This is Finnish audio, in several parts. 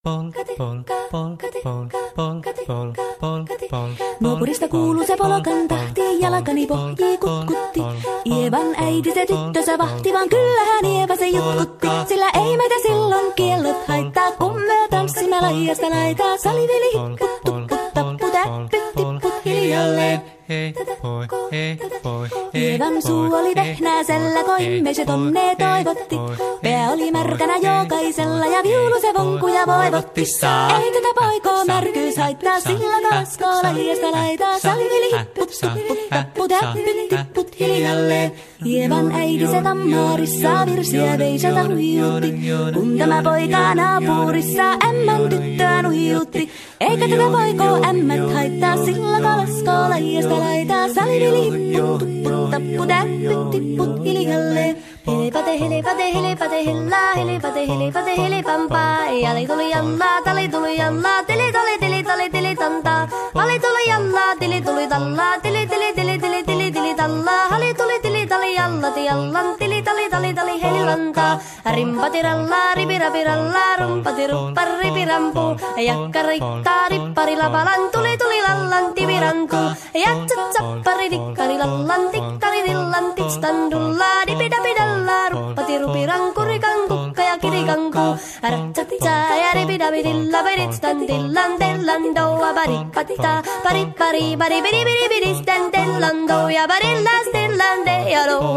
Nuopurista kuuluu se polokan tahti, jalkani pohjii kutkutti. Ievan äiti se tyttönsä vahti, vaan kyllähän Ieva se jutkutti. Sillä ei meitä silloin kiellot haittaa, kun me tanssimme laijasta laitaa. Salivili hipput, tupput, tapput, äppyt, tipput hiljalleen. Hei poi. Ievan suu oli vehnäisellä, koimme se tonne toivotti. Pää oli märkänä jokaisella ja viulu se vonkuja voivotti. Ei tätä poikoo märkyys haittaa, sillä kaskoo laijasta laitaa. Salivili hipput, tupput, tapput, äppyt, tipput hiljalleen. Ievan äiti se tammaarissa virsiä veisata huijutti. Kun tämä poika naapurissa ämmän tyttöä nuijutti. Eikä tätä poikoo ämmät haittaa, sillä kalaskoo laijasta laitaa. Salivili hipput, tupput, tapput, äppyt, tipput hiljalleen. Helipate, helipate, helipate, hellaa, helipate, helipate, helipampaa. Jali tuli jallaa, tali tuli jallaa, tili tali, tili tali, tili tantaa. Hali tuli jallaa, tili tuli tallaa, tili tili tili tili tili tili tallaa. Hali tuli tili tali jallati jallan, tili tali tali tali helilantaa. Rimpati rallaa, ripirapi rallaa, rumpati ruppar ripirampu. Jakka riittaa, rippari lapalan, tuli tuli lallan, tivirantu. Jatsat sappari dikkari lallan, tiktari dillan, tikstandullaa, dipidapidalla. Ruppati rupiranku, rikanku, ja kirikanku. Ratsatsa ja ripidapidilla, peritstan dillan, dellan doa, paripatita, paripari, paripiripiripiristen dellan doa, parillas dillan de, ja doa,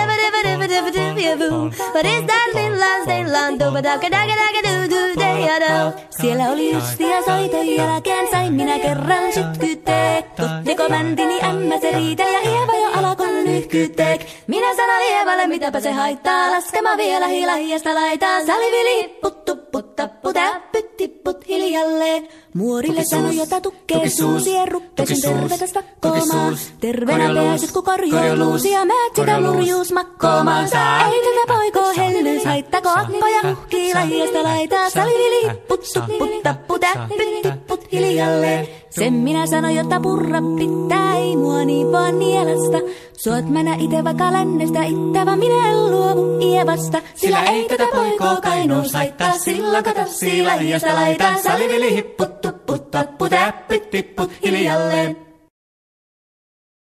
What is that dillan dillan doa, dakadakadakadudu de, ja doa. Siellä oli justia soiton jälkeen, sain minä kerran sytkyteek. Totteko mäntini ämmä se riite ja Ieva jo alkoi nyhkyteek. Minä sanoin Ievalle, mitäpä se haittaa, laskema vielä hilahiasta laitaa. Salivili hipput, tupput, tapput, äppyt, tipput hiljalleen. Muorille sanoi, jota tukkee suusien ruppesin tervetä stakkoomaan. Terveenä pääset, kun korjoo luusia, määt sitä murjuus makkoomaan. Ei tätä poikoo hellyys haittako, appoja huhkii lahiasta laitaa. Salivili hipput, tupput, tapput, äppyt, tipput hiljalleen. Sen minä sanoin, jotta purra pitää, ei mua niin vaan nielästä. Suot mänä ite vaikka lännestä ittävä, minä en luovu Ievasta. Sillä ei tätä poikoo kainuus haittaa, sillä katassii lahiasta laitaa. Salivili hipput, tupput, tapput, äppyt, tipput hiljalleen.